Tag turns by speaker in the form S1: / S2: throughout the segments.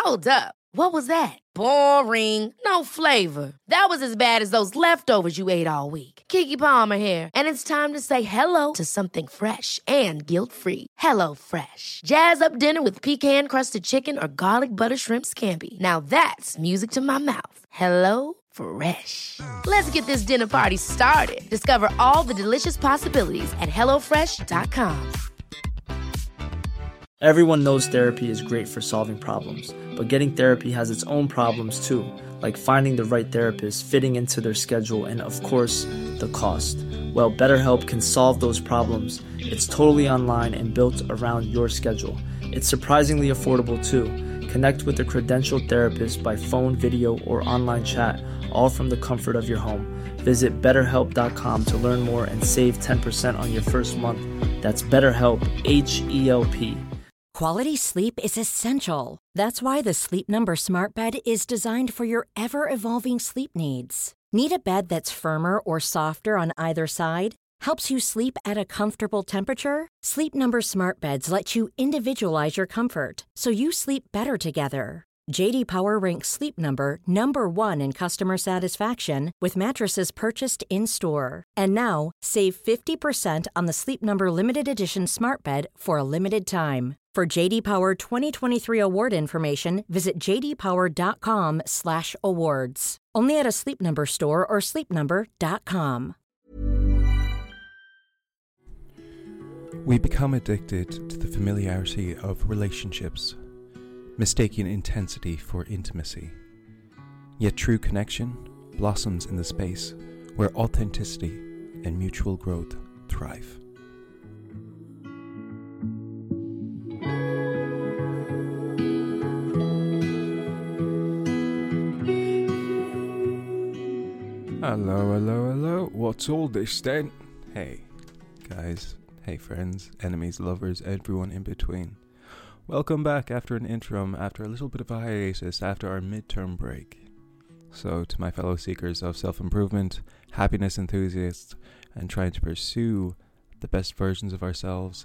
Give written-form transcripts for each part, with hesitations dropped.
S1: Hold up. What was that? Boring. No flavor. That was as bad as those leftovers you ate all week. Keke Palmer here, and it's time to say hello to something fresh and guilt-free. Hello Fresh. Jazz up dinner with pecan-crusted chicken or garlic butter shrimp scampi. Now that's music to my mouth. Hello Fresh. Let's get this dinner party started. Discover all the delicious possibilities at hellofresh.com.
S2: Everyone knows therapy is great for solving problems, but getting therapy has its own problems too, like finding the right therapist, fitting into their schedule, and of course, the cost. Well, BetterHelp can solve those problems. It's totally online and built around your schedule. It's surprisingly affordable too. Connect with a credentialed therapist by phone, video, or online chat, all from the comfort of your home. Visit BetterHelp.com to learn more and save 10% on your first month. That's BetterHelp, H-E-L-P.
S3: Quality sleep is essential. That's why the Sleep Number Smart Bed is designed for your ever-evolving sleep needs. Need a bed that's firmer or softer on either side? Helps you sleep at a comfortable temperature? Sleep Number Smart Beds let you individualize your comfort, so you sleep better together. J.D. Power ranks Sleep Number number 1 in customer satisfaction with mattresses purchased in-store. And now, save 50% on the Sleep Number Limited Edition Smart Bed for a limited time. For J.D. Power 2023 award information, visit jdpower.com/awards. Only at a Sleep Number store or sleepnumber.com.
S4: We become addicted to the familiarity of relationships, mistaking intensity for intimacy. Yet true connection blossoms in the space where authenticity and mutual growth thrive. Hello. What's all this then? Hey, guys. Hey, friends, enemies, lovers, everyone in between. Welcome back after an interim, after a little bit of a hiatus, after our midterm break. So, to my fellow seekers of self-improvement, happiness enthusiasts, and trying to pursue the best versions of ourselves,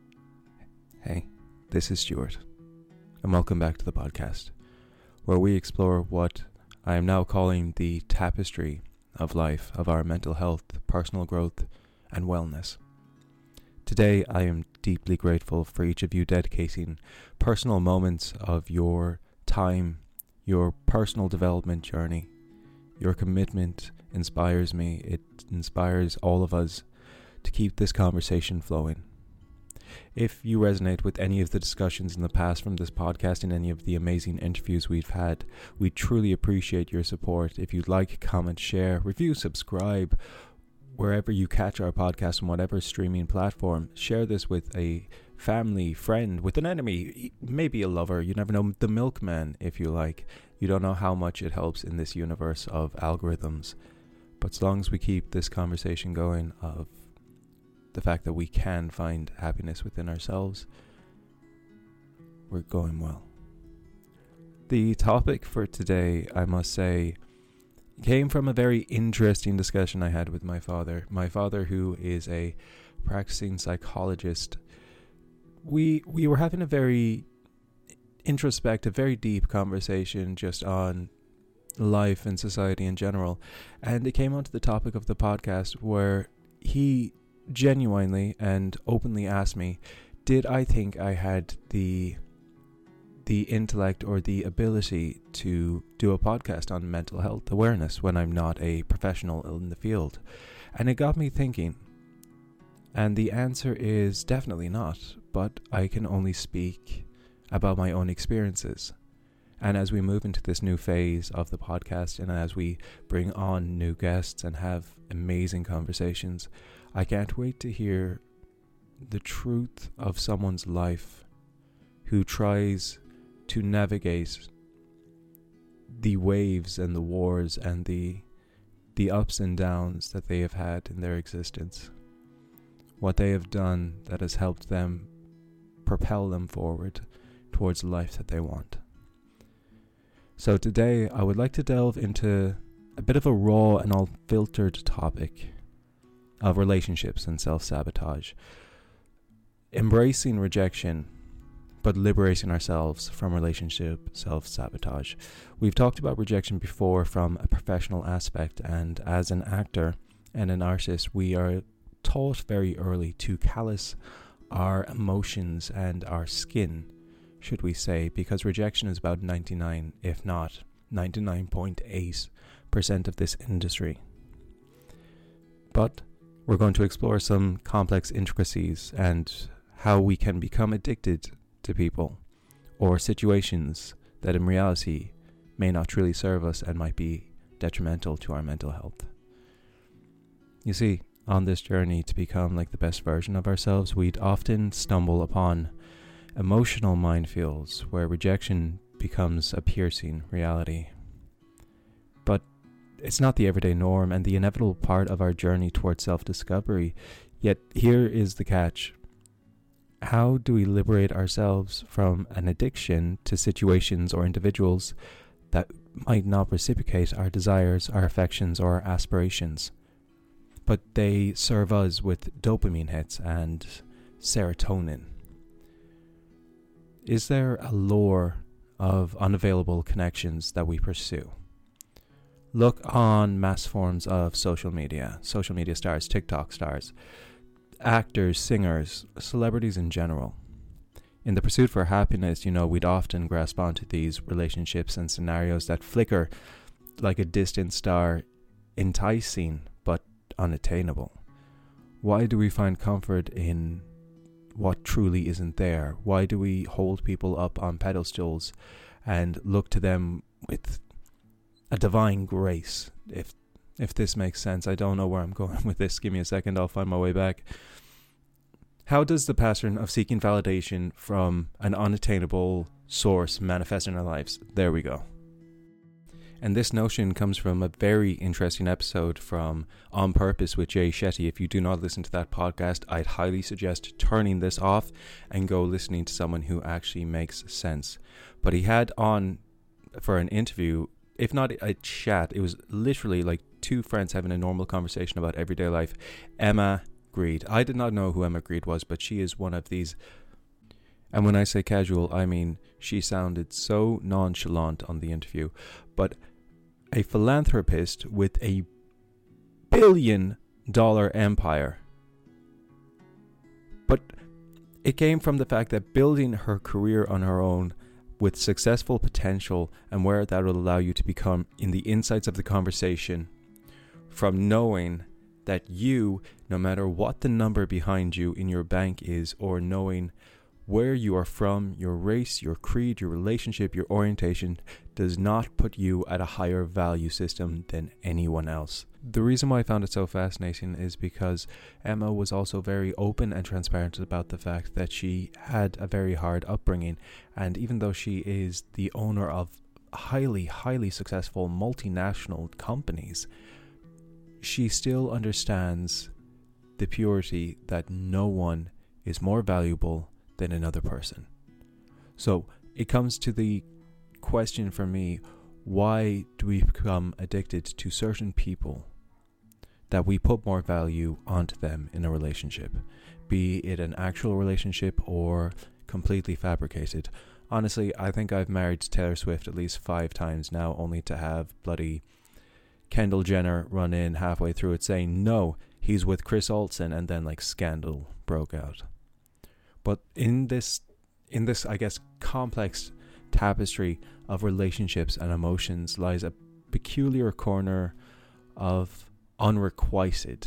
S4: hey, this is Stuart, and welcome back to the podcast, where we explore what I am now calling the tapestry of life, of our mental health, personal growth, and wellness. Today, I am deeply grateful for each of you dedicating personal moments of your time, your personal development journey. Your commitment inspires me. It inspires all of us to keep this conversation flowing. If you resonate with any of the discussions in the past from this podcast and any of the amazing interviews we've had, we truly appreciate your support. If you'd like, comment, share, review, subscribe, wherever you catch our podcast on whatever streaming platform. Share this with a family, friend, with an enemy, maybe a lover. You never know, the milkman, if you like. You don't know how much it helps in this universe of algorithms. But as long as we keep this conversation going of the fact that we can find happiness within ourselves, we're going well. The topic for today, I must say, came from a very interesting discussion I had with my father. My father, who is a practicing psychologist. We were having a very introspective, very deep conversation just on life and society in general. And it came onto the topic of the podcast where he genuinely and openly asked me, did I think I had the intellect or the ability to do a podcast on mental health awareness when I'm not a professional in the field? And it got me thinking. And the answer is definitely not, but I can only speak about my own experiences. And as we move into this new phase of the podcast, and as we bring on new guests and have amazing conversations, I can't wait to hear the truth of someone's life who tries to navigate the waves and the wars and the ups and downs that they have had in their existence. What they have done that has helped them propel them forward towards the life that they want. So today I would like to delve into a bit of a raw and unfiltered topic of relationships and self-sabotage. Embracing rejection but liberating ourselves from relationship self-sabotage. We've talked about rejection before from a professional aspect, and as an actor and an artist, we are taught very early to callous our emotions and our skin, should we say, because rejection is about 99, if not 99.8% of this industry. But we're going to explore some complex intricacies and how we can become addicted to people or situations that in reality may not truly serve us and might be detrimental to our mental health. You see, on this journey to become like the best version of ourselves, we'd often stumble upon emotional minefields where rejection becomes a piercing reality. But it's not the everyday norm and the inevitable part of our journey towards self-discovery. Yet here is the catch. How do we liberate ourselves from an addiction to situations or individuals that might not reciprocate our desires, our affections, or our aspirations, but they serve us with dopamine hits and serotonin? Is there a lure of unavailable connections that we pursue? Look on mass forms of social media stars, TikTok stars, actors, singers, celebrities in general. In the pursuit for happiness, we'd often grasp onto these relationships and scenarios that flicker like a distant star, enticing but unattainable. Why do we find comfort in what truly isn't there? Why do we hold people up on pedestals and look to them with a divine grace? If this makes sense. I don't know where I'm going with this. Give me a second, I'll find my way back. How does the pattern of seeking validation from an unattainable source manifest in our lives? There we go. And this notion comes from a very interesting episode from On Purpose with Jay Shetty. If you do not listen to that podcast, I'd highly suggest turning this off and go listening to someone who actually makes sense. But he had on for an interview, if not a chat, it was literally like two friends having a normal conversation about everyday life, Emma Grede. I did not know who Emma Grede was, but she is one of these, and when I say casual, I mean she sounded so nonchalant on the interview, but a philanthropist with a $1 billion empire. But it came from the fact that building her career on her own with successful potential, and where that will allow you to become in the insights of the conversation, from knowing that you, no matter what the number behind you in your bank is, or knowing where you are from, your race, your creed, your relationship, your orientation, does not put you at a higher value system than anyone else. The reason why I found it so fascinating is because Emma was also very open and transparent about the fact that she had a very hard upbringing, and even though she is the owner of highly, highly successful multinational companies, she still understands the purity that no one is more valuable than another person. So it comes to the question for me, why do we become addicted to certain people that we put more value onto them in a relationship, be it an actual relationship or completely fabricated? Honestly, I think I've married Taylor Swift at least 5 times now, only to have bloody Kendall Jenner run in halfway through it saying, no, he's with Chris Olsen, and then like scandal broke out. But in this, I guess, complex tapestry of relationships and emotions lies a peculiar corner of unrequited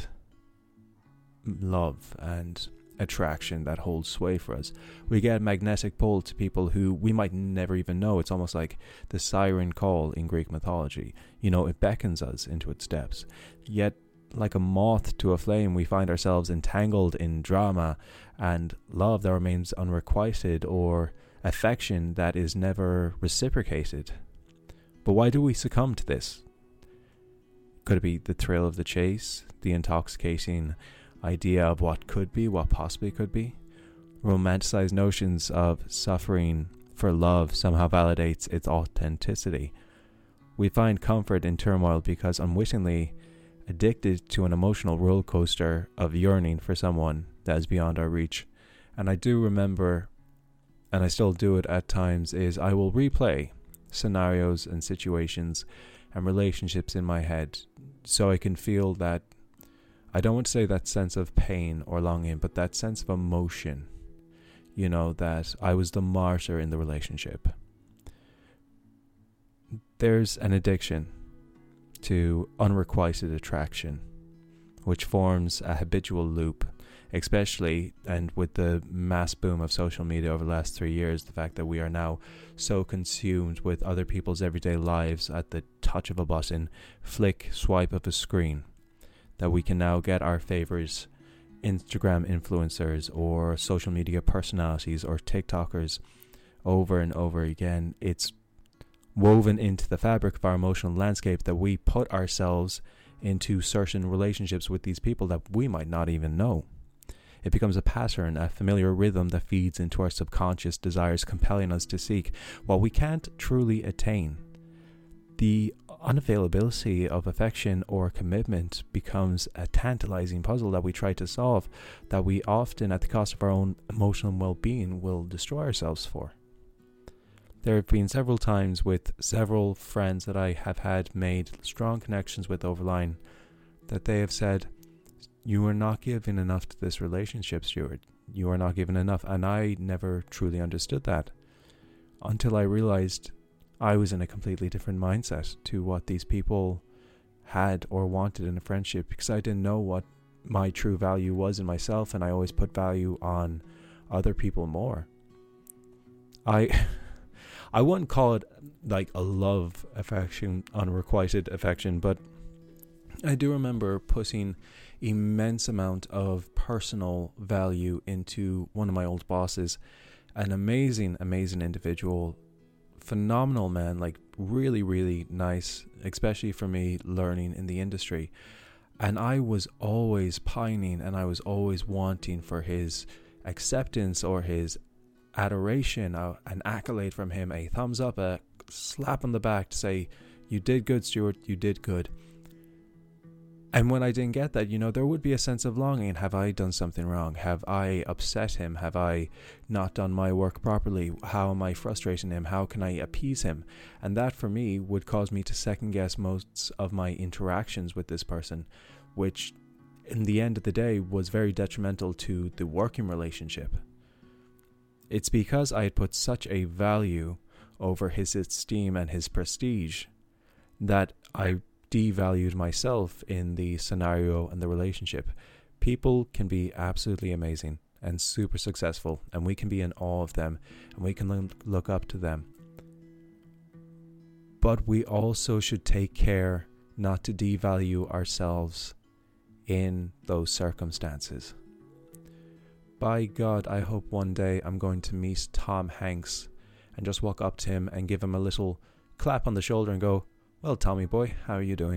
S4: love and attraction that holds sway for us. We get a magnetic pull to people who we might never even know. It's almost like the siren call in Greek mythology. It beckons us into its depths. Yet, like a moth to a flame, we find ourselves entangled in drama and love that remains unrequited, or affection that is never reciprocated. But why do we succumb to this? Could it be the thrill of the chase, the intoxicating idea of what could be, what possibly could be? Romanticized notions of suffering for love somehow validates its authenticity. We find comfort in turmoil because unwittingly addicted to an emotional roller coaster of yearning for someone that is beyond our reach. And I do remember and I still do it at times, is I will replay scenarios and situations and relationships in my head so I can feel that, I don't want to say that sense of pain or longing, but that sense of emotion, you know, that I was the martyr in the relationship. There's an addiction to unrequited attraction, which forms a habitual loop, especially, and with the mass boom of social media over the last 3 years, the fact that we are now so consumed with other people's everyday lives at the touch of a button, flick, swipe of a screen, that we can now get our favorite Instagram influencers or social media personalities or TikTokers over and over again. It's woven into the fabric of our emotional landscape that we put ourselves into certain relationships with these people that we might not even know. It becomes a pattern, a familiar rhythm that feeds into our subconscious desires, compelling us to seek what we can't truly attain. The unavailability of affection or commitment becomes a tantalizing puzzle that we try to solve, that we often, at the cost of our own emotional well-being, will destroy ourselves for. There have been several times with several friends that I have had made strong connections with over line that they have said, "You are not giving enough to this relationship, Stuart. You are not giving enough." And I never truly understood that until I realized I was in a completely different mindset to what these people had or wanted in a friendship, because I didn't know what my true value was in myself, and I always put value on other people more. I wouldn't call it like a love affection, unrequited affection, but I do remember putting immense amount of personal value into one of my old bosses, an amazing individual, phenomenal man, like really, really nice, especially for me learning in the industry. And I was always pining and I was always wanting for his acceptance or his adoration, an accolade from him, a thumbs up, a slap on the back to say, "You did good, Stuart, you did good." And when I didn't get that, there would be a sense of longing. Have I done something wrong? Have I upset him? Have I not done my work properly? How am I frustrating him? How can I appease him? And that for me would cause me to second guess most of my interactions with this person, which in the end of the day was very detrimental to the working relationship. It's because I had put such a value over his esteem and his prestige that I devalued myself in the scenario and the relationship. People can be absolutely amazing and super successful, and we can be in awe of them, and we can look up to them. But we also should take care not to devalue ourselves in those circumstances. By God, I hope one day I'm going to meet Tom Hanks and just walk up to him and give him a little clap on the shoulder and go, "Well, Tommy boy, how are you doing?"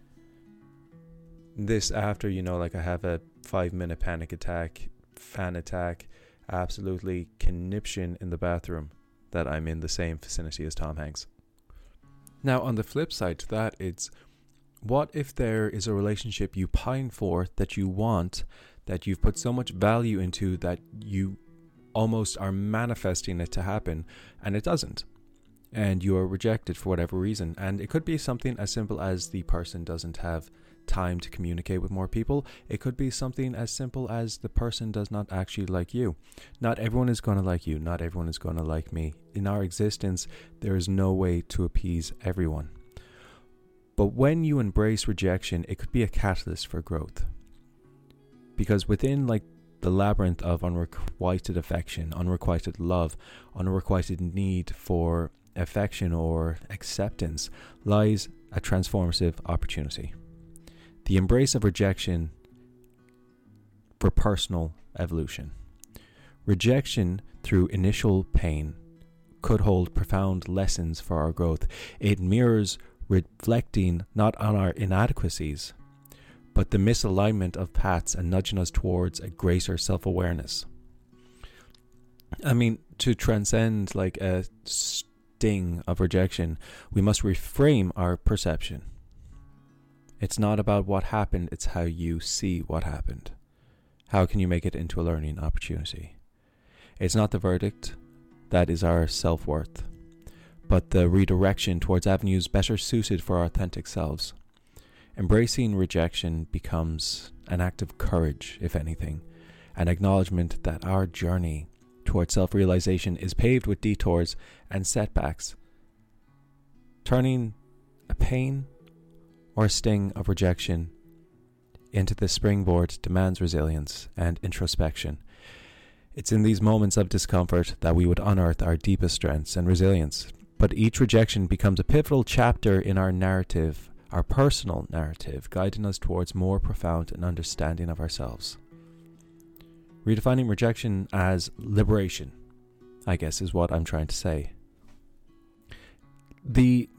S4: This after, like I have a 5-minute panic attack, fan attack, absolutely conniption in the bathroom that I'm in the same vicinity as Tom Hanks. Now, on the flip side to that, it's what if there is a relationship you pine for, that you want, that you've put so much value into that you almost are manifesting it to happen, and it doesn't, and you are rejected for whatever reason. And it could be something as simple as the person doesn't have time to communicate with more people. It could be something as simple as the person does not actually like you. Not everyone is going to like you. Not everyone is going to like me. In our existence, there is no way to appease everyone. But when you embrace rejection, it could be a catalyst for growth. Because within the labyrinth of unrequited affection, unrequited love, unrequited need for affection or acceptance lies a transformative opportunity. The embrace of rejection for personal evolution. Rejection through initial pain could hold profound lessons for our growth. It mirrors reflecting not on our inadequacies, but the misalignment of paths and nudging us towards a greater self-awareness. I mean, to transcend a sting of rejection, we must reframe our perception. It's not about what happened, it's how you see what happened. How can you make it into a learning opportunity? It's not the verdict, that is our self-worth, but the redirection towards avenues better suited for our authentic selves. Embracing rejection becomes an act of courage, if anything, an acknowledgement that our journey towards self-realization is paved with detours and setbacks. Turning a pain or a sting of rejection into the springboard demands resilience and introspection. It's in these moments of discomfort that we would unearth our deepest strengths and resilience. But each rejection becomes a pivotal chapter in our narrative, our personal narrative, guiding us towards more profound and understanding of ourselves. Redefining rejection as liberation, I guess, is what I'm trying to say. The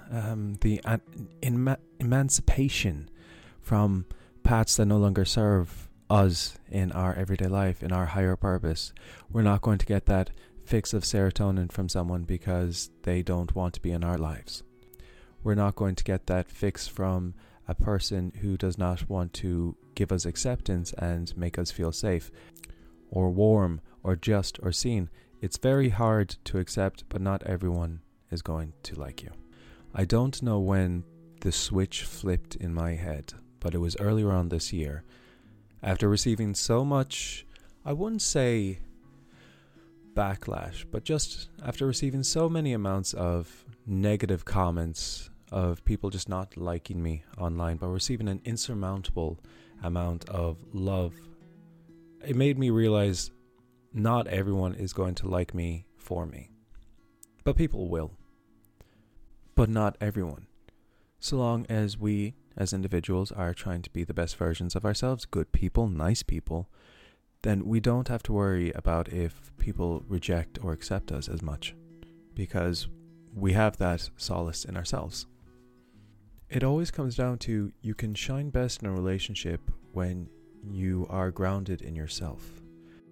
S4: emancipation from paths that no longer serve us in our everyday life, in our higher purpose. We're not going to get that fix of serotonin from someone because they don't want to be in our lives. We're not going to get that fix from a person who does not want to give us acceptance and make us feel safe, or warm, or just, or seen. It's very hard to accept, but not everyone is going to like you. I don't know when the switch flipped in my head, but it was earlier on this year. After receiving so much, I wouldn't say backlash, but just after receiving so many amounts of negative comments of people just not liking me online, but receiving an insurmountable amount of love, it made me realize not everyone is going to like me for me. But people will. But not everyone. So long as we, as individuals, are trying to be the best versions of ourselves, good people, nice people, then we don't have to worry about if people reject or accept us as much, because we have that solace in ourselves. It always comes down to, you can shine best in a relationship when you are grounded in yourself.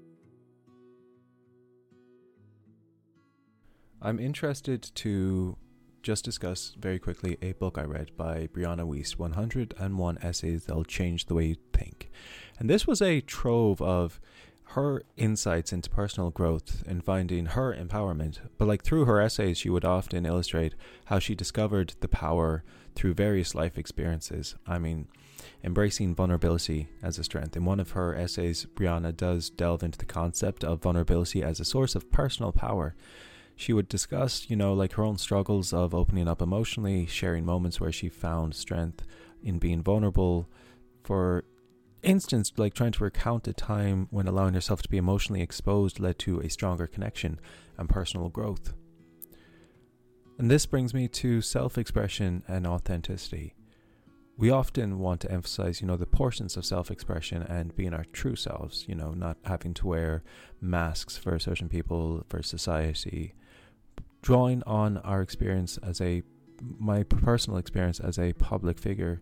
S4: I'm interested to just discuss very quickly a book I read by Brianna Wiest, 101 Essays That'll Change the Way You Think. And this was a trove of her insights into personal growth and finding her empowerment. But through her essays, she would often illustrate how she discovered the power through various life experiences. Embracing vulnerability as a strength. In one of her essays, Brianna does delve into the concept of vulnerability as a source of personal power. She would discuss, her own struggles of opening up emotionally, sharing moments where she found strength in being vulnerable. For instance, trying to recount a time when allowing herself to be emotionally exposed led to a stronger connection and personal growth. And this brings me to self-expression and authenticity. We often want to emphasize, the portions of self-expression and being our true selves, not having to wear masks for certain people, for society. Drawing on our experience my personal experience as a public figure,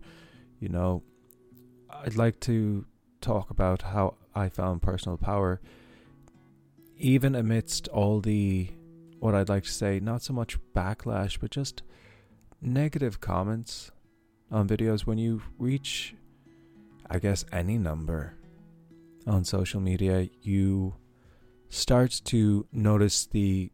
S4: I'd like to talk about how I found personal power, even amidst all the, what I'd like to say, not so much backlash, but just negative comments on videos. When you reach, any number on social media, you start to notice the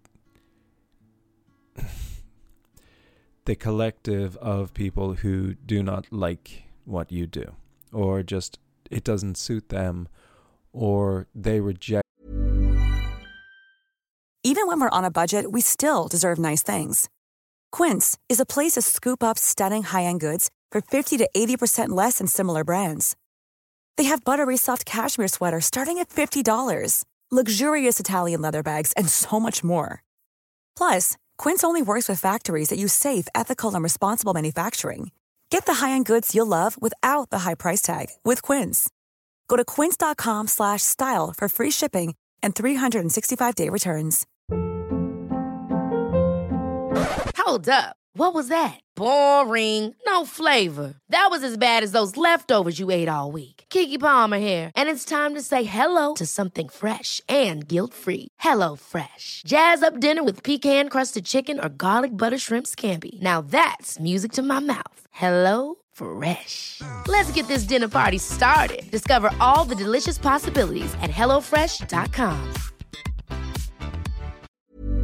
S4: collective of people who do not like what you do, or just it doesn't suit them, or they reject.
S5: Even when we're on a budget, we still deserve nice things. Quince is a place to scoop up stunning high-end goods for 50 to 80% less than similar brands. They have buttery soft cashmere sweaters starting at $50, luxurious Italian leather bags, and so much more. Plus, Quince only works with factories that use safe, ethical, and responsible manufacturing. Get the high-end goods you'll love without the high price tag with Quince. Go to quince.com/style for free shipping and 365-day returns.
S1: Hold up. What was that? Boring. No flavor. That was as bad as those leftovers you ate all week. Keke Palmer here, and it's time to say hello to something fresh and guilt-free. HelloFresh. Jazz up dinner with pecan-crusted chicken or garlic butter shrimp scampi. Now that's music to my mouth. HelloFresh. Let's get this dinner party started. Discover all the delicious possibilities at HelloFresh.com.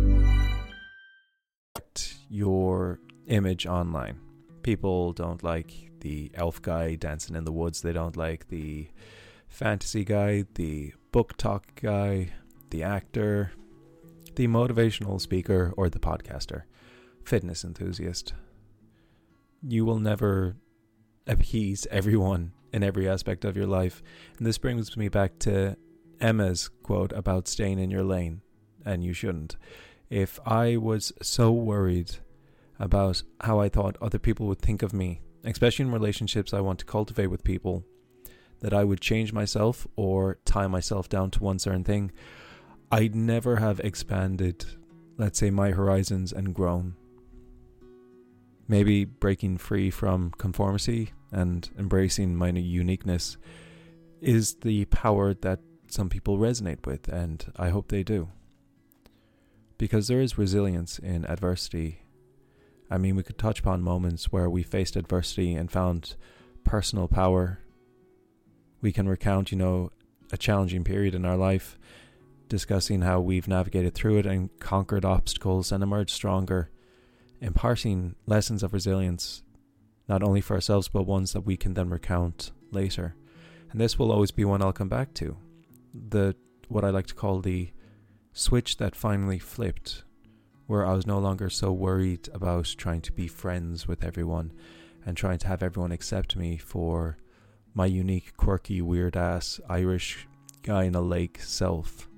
S4: your image online. People don't like the elf guy dancing in the woods. They don't like the fantasy guy, the book talk guy, the actor, the motivational speaker, or the podcaster, fitness enthusiast. You will never appease everyone in every aspect of your life. And this brings me back to Emma's quote about staying in your lane, and you shouldn't. If I was so worried about how I thought other people would think of me, especially in relationships I want to cultivate with people, that I would change myself or tie myself down to one certain thing, I'd never have expanded, let's say, my horizons and grown. Maybe breaking free from conformity and embracing my uniqueness is the power that some people resonate with, and I hope they do. Because there is resilience in adversity. I mean, we could touch upon moments where we faced adversity and found personal power. We can recount, a challenging period in our life, discussing how we've navigated through it and conquered obstacles and emerged stronger, imparting lessons of resilience, not only for ourselves, but ones that we can then recount later. And this will always be one I'll come back to. What I like to call the switch that finally flipped, where I was no longer so worried about trying to be friends with everyone and trying to have everyone accept me for my unique, quirky, weird-ass Irish guy in a lake self.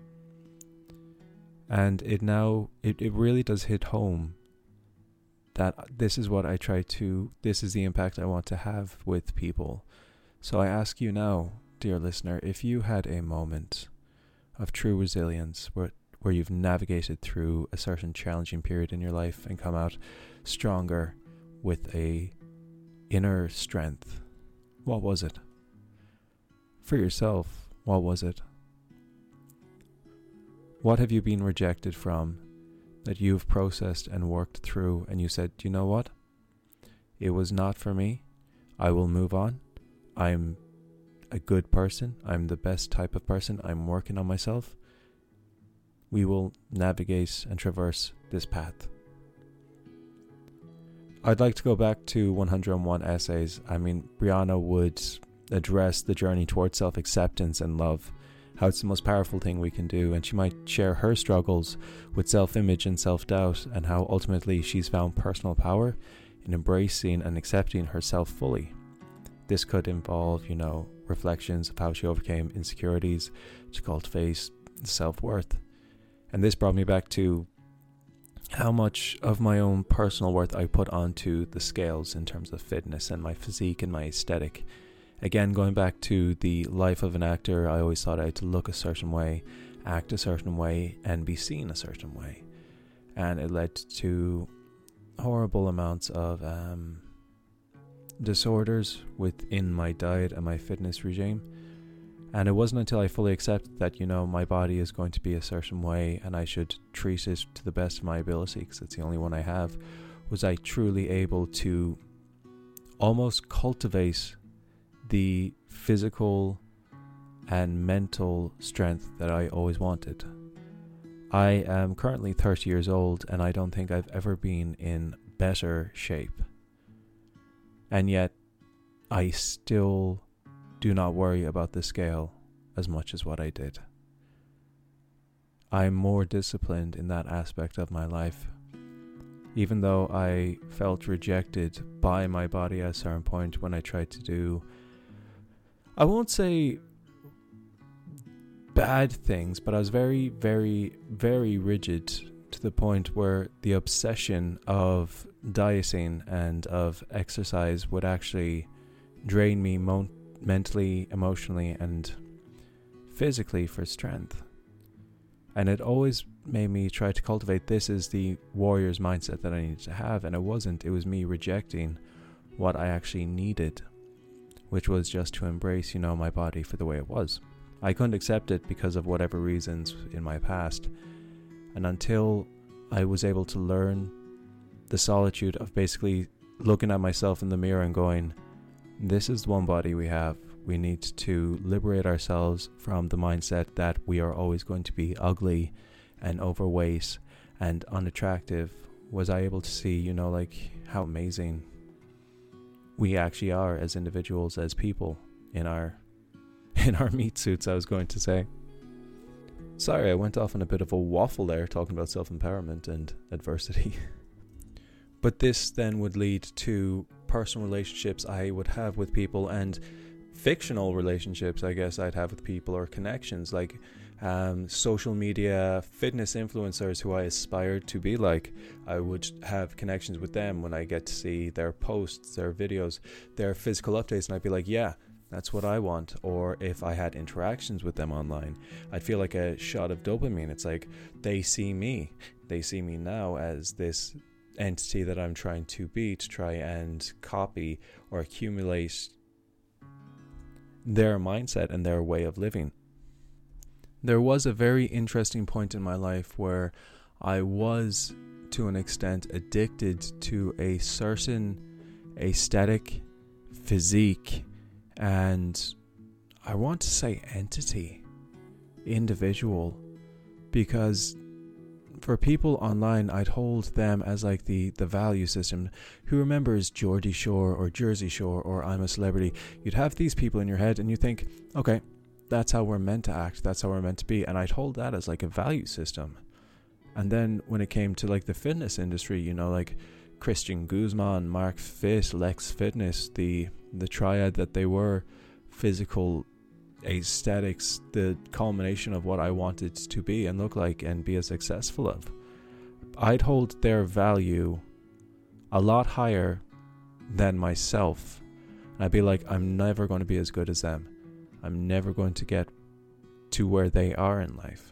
S4: And it really does hit home that this is the impact I want to have with people. So I ask you now, dear listener, if you had a moment of true resilience where you've navigated through a certain challenging period in your life and come out stronger with a inner strength, what was it? For yourself, what was it? What have you been rejected from that you've processed and worked through, and you said, you know what? It was not for me. I will move on. I'm a good person. I'm the best type of person. I'm working on myself. We will navigate and traverse this path. I'd like to go back to 101 Essays. I mean, Brianna would address the journey towards self-acceptance and love, how it's the most powerful thing we can do, and she might share her struggles with self-image and self-doubt, and how ultimately she's found personal power in embracing and accepting herself fully. This could involve, reflections of how she overcame insecurities to cultivate self-worth. And this brought me back to how much of my own personal worth I put onto the scales in terms of fitness and my physique and my aesthetic. Again, going back to the life of an actor, I always thought I had to look a certain way, act a certain way, and be seen a certain way. And it led to horrible amounts of disorders within my diet and my fitness regime. And it wasn't until I fully accepted that, my body is going to be a certain way and I should treat it to the best of my ability because it's the only one I have, was I truly able to almost cultivate the physical and mental strength that I always wanted. I am currently 30 years old and I don't think I've ever been in better shape. And yet, I still do not worry about the scale as much as what I did. I'm more disciplined in that aspect of my life. Even though I felt rejected by my body at a certain point when I tried to do, I won't say bad things, but I was very, very, very rigid to the point where the obsession of dieting and of exercise would actually drain me mentally, emotionally, and physically for strength. And it always made me try to cultivate this as the warrior's mindset that I needed to have, and it wasn't. It was me rejecting what I actually needed, which was just to embrace, my body for the way it was. I couldn't accept it because of whatever reasons in my past. And until I was able to learn the solitude of basically looking at myself in the mirror and going, this is the one body we have. We need to liberate ourselves from the mindset that we are always going to be ugly and overweight and unattractive was I able to see, like how amazing we actually are as individuals, as people in our meat suits, I was going to say. Sorry, I went off on a bit of a waffle there talking about self-empowerment and adversity. But this then would lead to personal relationships I would have with people, and fictional relationships I guess I'd have with people, or connections like social media fitness influencers who I aspired to be like. I would have connections with them when I get to see their posts, their videos, their physical updates, and I'd be like, yeah, that's what I want. Or if I had interactions with them online, I'd feel like a shot of dopamine. It's like they see me now as this entity that I'm trying to be, to try and copy or accumulate their mindset and their way of living. There was a very interesting point in my life where I was, to an extent, addicted to a certain aesthetic, physique, and I want to say entity, individual, because for people online, I'd hold them as like the value system. Who remembers Geordie Shore or Jersey Shore or I'm a Celebrity? You'd have these people in your head and you think, okay, that's how we're meant to act, that's how we're meant to be, and I'd hold that as like a value system. And then when it came to like the fitness industry, like Christian Guzman, Mark Fit, Lex Fitness, the triad that they were, physical aesthetics, the culmination of what I wanted to be and look like and be as successful of. I'd hold their value a lot higher than myself. And I'd be like, I'm never going to be as good as them. I'm never going to get to where they are in life.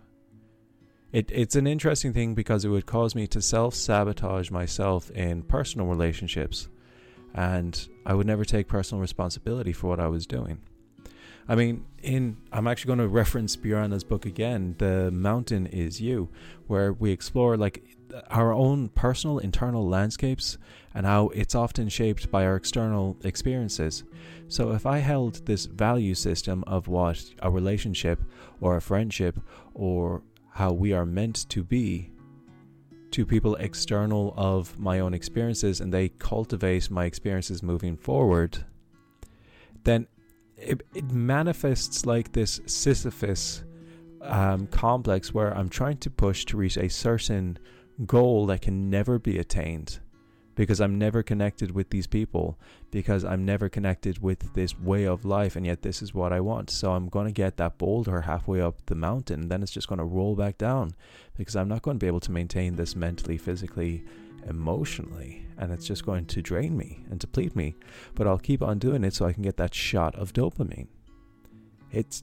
S4: It's an interesting thing because it would cause me to self-sabotage myself in personal relationships, and I would never take personal responsibility for what I was doing. I mean, I'm actually going to reference Bjorna's book again, The Mountain Is You, where we explore like our own personal internal landscapes and how it's often shaped by our external experiences. So if I held this value system of what a relationship or a friendship or how we are meant to be to people external of my own experiences, and they cultivate my experiences moving forward, then it manifests like this Sisyphus complex where I'm trying to push to reach a certain goal that can never be attained because I'm never connected with these people, because I'm never connected with this way of life, and yet this is what I want. So I'm going to get that boulder halfway up the mountain, and then it's just going to roll back down because I'm not going to be able to maintain this mentally, physically, emotionally, and it's just going to drain me and deplete me. But I'll keep on doing it so I can get that shot of dopamine. It's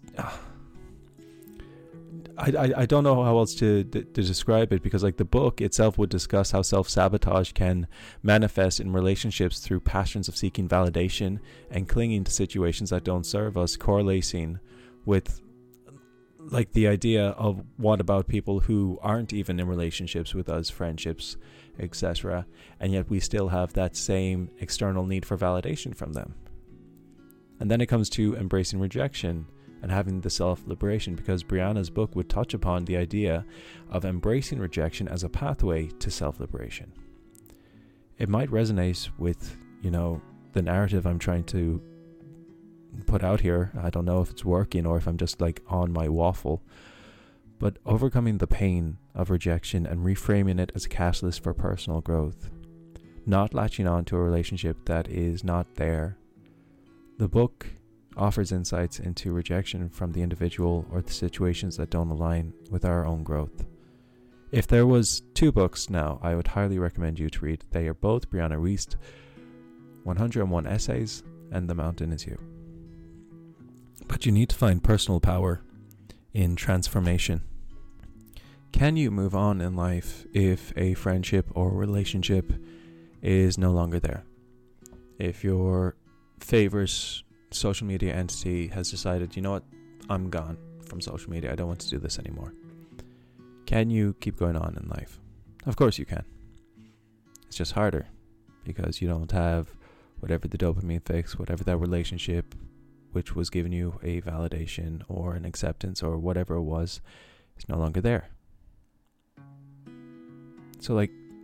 S4: I don't know how else to describe it, because like the book itself would discuss how self-sabotage can manifest in relationships through passions of seeking validation and clinging to situations that don't serve us, correlating with like the idea of what about people who aren't even in relationships with us, friendships, etc., and yet we still have that same external need for validation from them. And then it comes to embracing rejection and having the self-liberation, because Brianna's book would touch upon the idea of embracing rejection as a pathway to self-liberation. It might resonate with, the narrative I'm trying to put out here. I don't know if it's working or if I'm just like on my waffle, but overcoming the pain of rejection and reframing it as a catalyst for personal growth, not latching on to a relationship that is not there. The book offers insights into rejection from the individual or the situations that don't align with our own growth. If there was 2 books now, I would highly recommend you to read. They are both Brianna Wiest, 101 Essays and The Mountain Is You. But you need to find personal power in transformation. Can you move on in life if a friendship or relationship is no longer there? If your favorite social media entity has decided, you know what, I'm gone from social media, I don't want to do this anymore. Can you keep going on in life? Of course you can. It's just harder because you don't have whatever the dopamine fix, whatever that relationship which was giving you a validation or an acceptance or whatever it was, is no longer there. So like,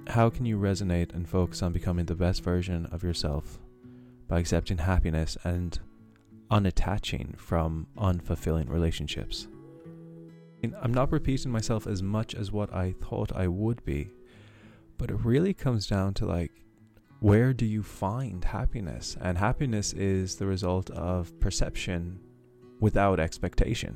S4: how can you resonate and focus on becoming the best version of yourself by accepting happiness and unattaching from unfulfilling relationships? I'm not repeating myself as much as what I thought I would be, but it really comes down to like, where do you find happiness? And happiness is the result of perception without expectation.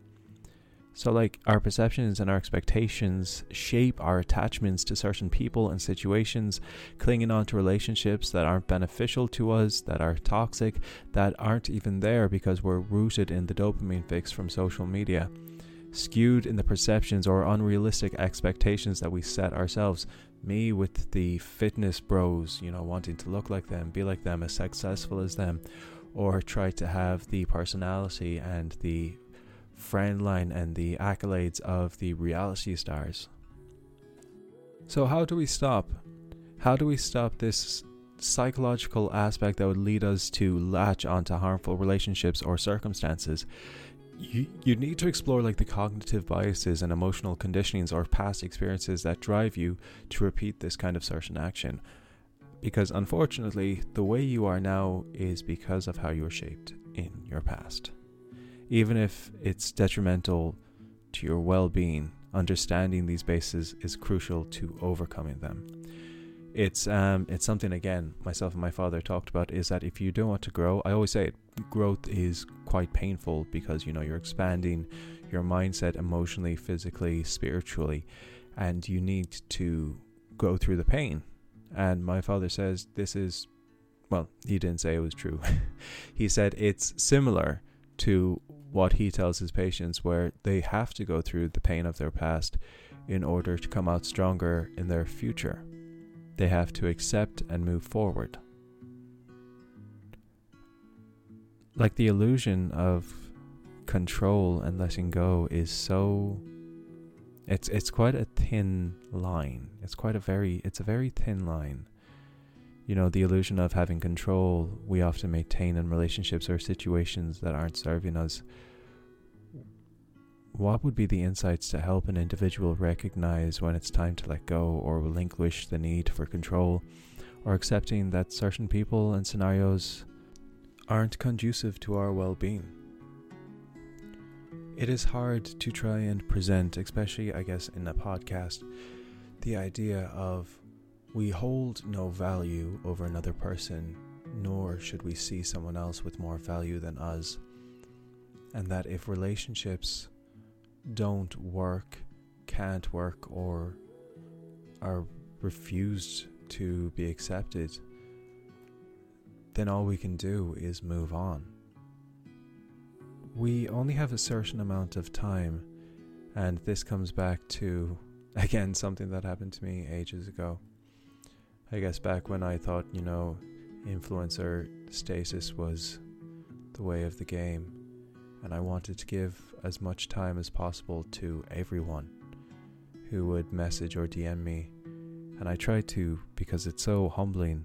S4: So like, our perceptions and our expectations shape our attachments to certain people and situations, clinging on to relationships that aren't beneficial to us, that are toxic, that aren't even there because we're rooted in the dopamine fix from social media, skewed in the perceptions or unrealistic expectations that we set ourselves. Me with the fitness bros, wanting to look like them, be like them, as successful as them, or try to have the personality and the friend line and the accolades of the reality stars. So how do we stop? How do we stop this psychological aspect that would lead us to latch onto harmful relationships or circumstances? You need to explore like the cognitive biases and emotional conditionings or past experiences that drive you to repeat this kind of certain action. Because unfortunately, the way you are now is because of how you were shaped in your past. Even if it's detrimental to your well-being, understanding these bases is crucial to overcoming them. It's something, again, myself and my father talked about, is that if you don't want to grow, I always say it, growth is quite painful because, you're expanding your mindset emotionally, physically, spiritually, and you need to go through the pain. And my father says this is, well, he didn't say it was true. He said it's similar to what he tells his patients, where they have to go through the pain of their past in order to come out stronger in their future. They have to accept and move forward. Like, the illusion of control and letting go is so, it's quite a thin line. It's a very thin line. The illusion of having control we often maintain in relationships or situations that aren't serving us. What would be the insights to help an individual recognize when it's time to let go or relinquish the need for control, or accepting that certain people and scenarios aren't conducive to our well-being? It is hard to try and present, especially I guess in a podcast, the idea of we hold no value over another person, nor should we see someone else with more value than us. And that if relationships don't work, can't work, or are refused to be accepted, then all we can do is move on. We only have a certain amount of time, and this comes back to, again, something that happened to me ages ago. I guess back when I thought, influencer status was the way of the game, and I wanted to give as much time as possible to everyone who would message or DM me, and I tried to, because it's so humbling.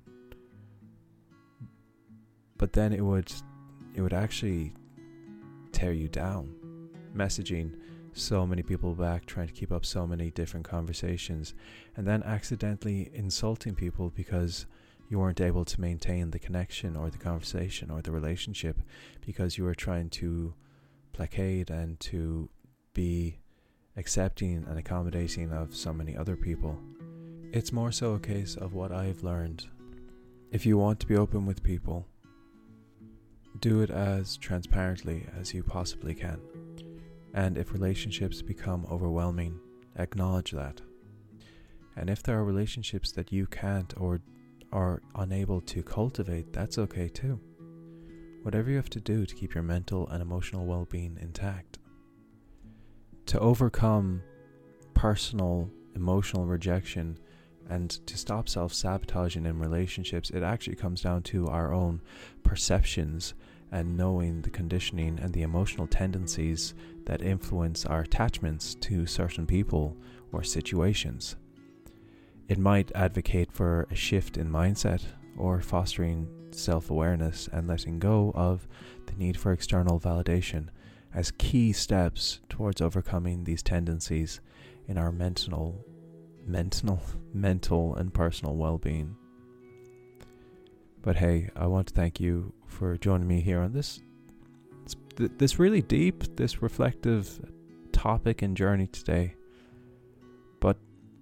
S4: But then it would actually tear you down, messaging so many people back, trying to keep up so many different conversations, and then accidentally insulting people because you weren't able to maintain the connection or the conversation or the relationship because you were trying to placate and to be accepting and accommodating of so many other people. It's more so a case of what I've learned. If you want to be open with people, do it as transparently as you possibly can. And if relationships become overwhelming, acknowledge that. And if there are relationships that you can't or are unable to cultivate, that's okay too. Whatever you have to do to keep your mental and emotional well-being intact. To overcome personal emotional rejection and to stop self-sabotaging in relationships, it actually comes down to our own perceptions and knowing the conditioning and the emotional tendencies that influence our attachments to certain people or situations. It might advocate for a shift in mindset or fostering self-awareness and letting go of the need for external validation as key steps towards overcoming these tendencies in our mental mental and personal well-being. But hey, I want to thank you for joining me here on this really deep, this reflective topic and journey today. But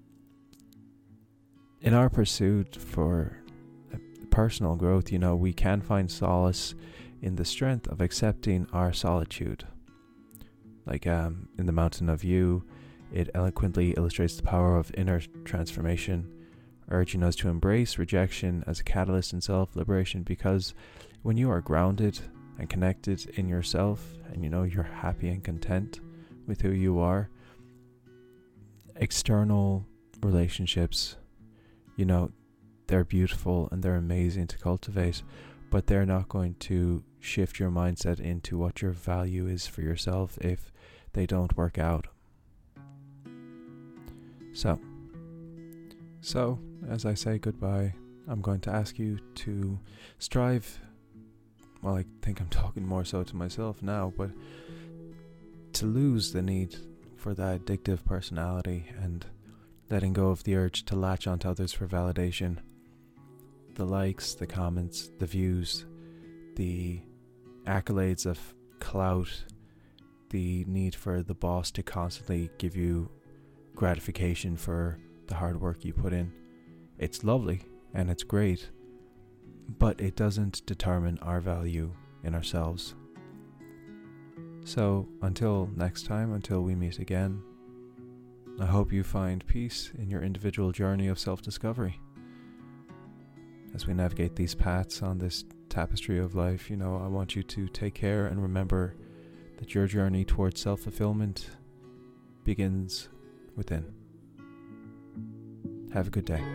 S4: in our pursuit for personal growth, we can find solace in the strength of accepting our solitude. Like in The Mountain of You, it eloquently illustrates the power of inner transformation, urging us to embrace rejection as a catalyst in self-liberation, because when you are grounded and connected in yourself and you're happy and content with who you are, external relationships, they're beautiful and they're amazing to cultivate, but they're not going to shift your mindset into what your value is for yourself if they don't work out. So as I say goodbye, I'm going to ask you to strive, well, I think I'm talking more so to myself now, but to lose the need for that addictive personality and letting go of the urge to latch onto others for validation. The likes, the comments, the views, the accolades of clout, the need for the boss to constantly give you gratification for the hard work you put in. It's lovely and it's great, but it doesn't determine our value in ourselves. So until next time, until we meet again, I hope you find peace in your individual journey of self-discovery. As we navigate these paths on this tapestry of life, I want you to take care and remember that your journey towards self-fulfillment begins within. Have a good day.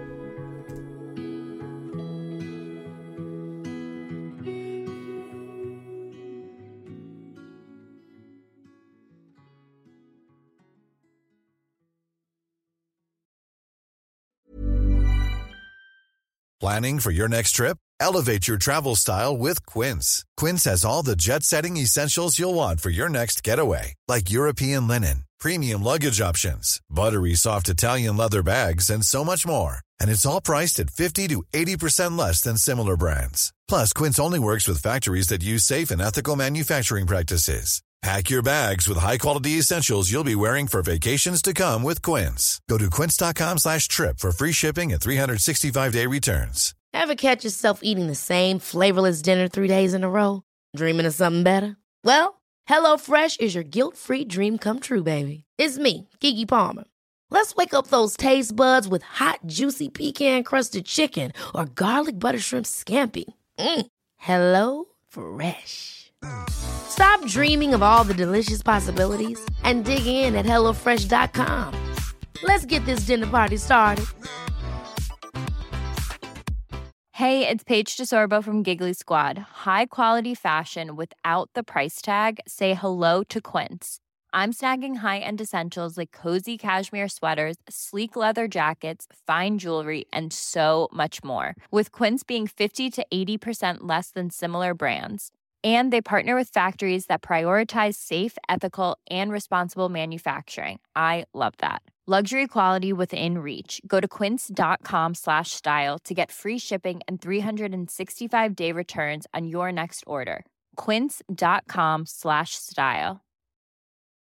S6: Planning for your next trip? Elevate your travel style with Quince. Quince has all the jet-setting essentials you'll want for your next getaway, like European linen, premium luggage options, buttery soft Italian leather bags, and so much more. And it's all priced at 50 to 80% less than similar brands. Plus, Quince only works with factories that use safe and ethical manufacturing practices. Pack your bags with high-quality essentials you'll be wearing for vacations to come with Quince. Go to quince.com/trip for free shipping and 365-day returns.
S1: Ever catch yourself eating the same flavorless dinner 3 days in a row? Dreaming of something better? Well, HelloFresh is your guilt-free dream come true, baby. It's me, Keke Palmer. Let's wake up those taste buds with hot, juicy pecan-crusted chicken or garlic butter shrimp scampi. Hello Fresh. Stop dreaming of all the delicious possibilities and dig in at HelloFresh.com. Let's get this dinner party started.
S7: Hey, it's Paige DeSorbo from Giggly Squad. High quality fashion without the price tag. Say hello to Quince. I'm snagging high-end essentials like cozy cashmere sweaters, sleek leather jackets, fine jewelry, and so much more. With Quince being 50 to 80% less than similar brands. And they partner with factories that prioritize safe, ethical, and responsible manufacturing. I love that. Luxury quality within reach. Go to quince.com/style to get free shipping and 365-day returns on your next order. Quince.com/style.